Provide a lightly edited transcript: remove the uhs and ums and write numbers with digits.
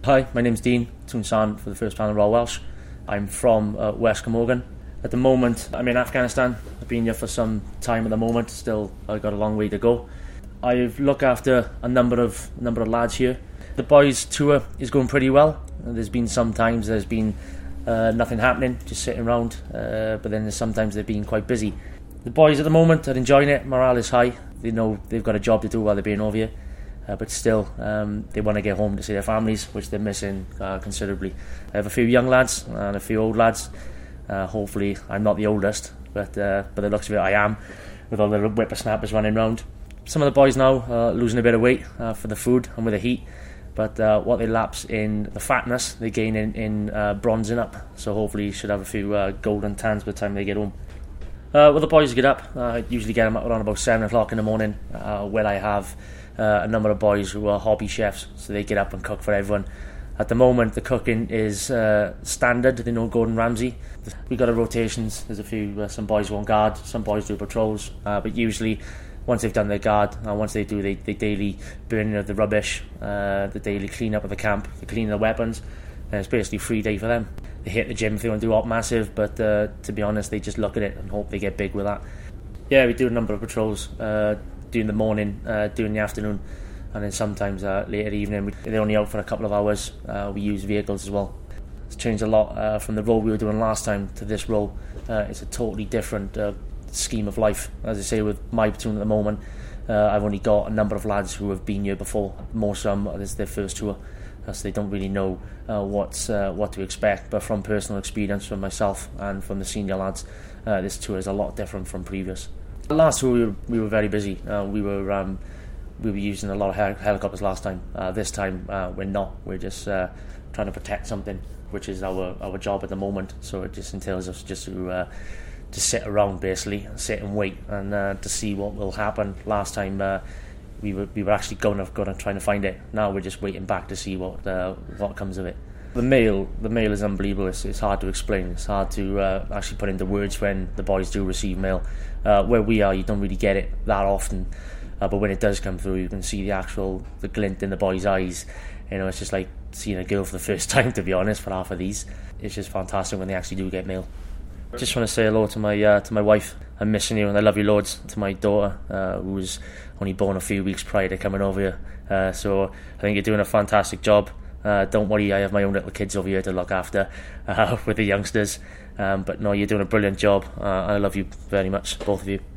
Hi, my name's Dean Toonsan for the first panel Royal Welsh. I'm from West Glamorgan. At the moment, I'm in Afghanistan. I've been here for some time at the moment. Still, I've got a long way to go. I've looked after a number of lads here. The boys' tour is going pretty well. There's been some times there's been nothing happening, just sitting around. But then there's sometimes they've been quite busy. The boys at the moment are enjoying it. Morale is high. They know they've got a job to do while they're being over here. But still, they want to get home to see their families, which they're missing considerably. I have a few young lads and a few old lads. Hopefully, I'm not the oldest, but the looks of it, I am, with all the whippersnappers running around. Some of the boys now are losing a bit of weight for the food and with the heat, but what they lapse in the fatness, they gain in bronzing up. So hopefully, you should have a few golden tans by the time they get home. Well, the boys get up. I usually get them around about 7 o'clock in the morning, where I have a number of boys who are hobby chefs, so they get up and cook for everyone. At the moment, the cooking is standard. They know Gordon Ramsay. We got our rotations. There's a few, some boys won't guard, some boys do patrols, but usually once they've done their guard, once they do the daily burning of the rubbish, the daily clean up of the camp, the cleaning of the weapons, and it's basically free day for them. They hit the gym if they want to do op massive, but to be honest, they just look at it and hope they get big with that. Yeah, we do a number of patrols. During the morning, during the afternoon, and then sometimes later evening. They're only out for a couple of hours. We use vehicles as well. It's changed a lot from the role we were doing last time to this role. It's a totally different scheme of life. As I say, with my platoon at the moment, I've only got a number of lads who have been here before. Most of them, this is their first tour, so they don't really know what to expect. But from personal experience, from myself and from the senior lads, this tour is a lot different from previous. Last tour we were very busy. We were using a lot of helicopters last time. This time we're not. We're just trying to protect something, which is our job at the moment. So it just entails us just to sit around, basically, sit and wait, and to see what will happen. Last time we were actually going to trying to find it. Now we're just waiting back to see what comes of it. The mail is unbelievable. It's hard to explain. It's hard to actually put into words when the boys do receive mail. Where we are, you don't really get it that often, but when it does come through, you can see the glint in the boys' eyes. You know, it's just like seeing a girl for the first time, to be honest, for half of these. It's just fantastic when they actually do get mail. Just want to say hello to my wife. I'm missing you and I love you loads. To my daughter, who was only born a few weeks prior to coming over here. So I think you're doing a fantastic job. Don't worry, I have my own little kids over here to look after with the youngsters. But no, you're doing a brilliant job. I love you very much, both of you.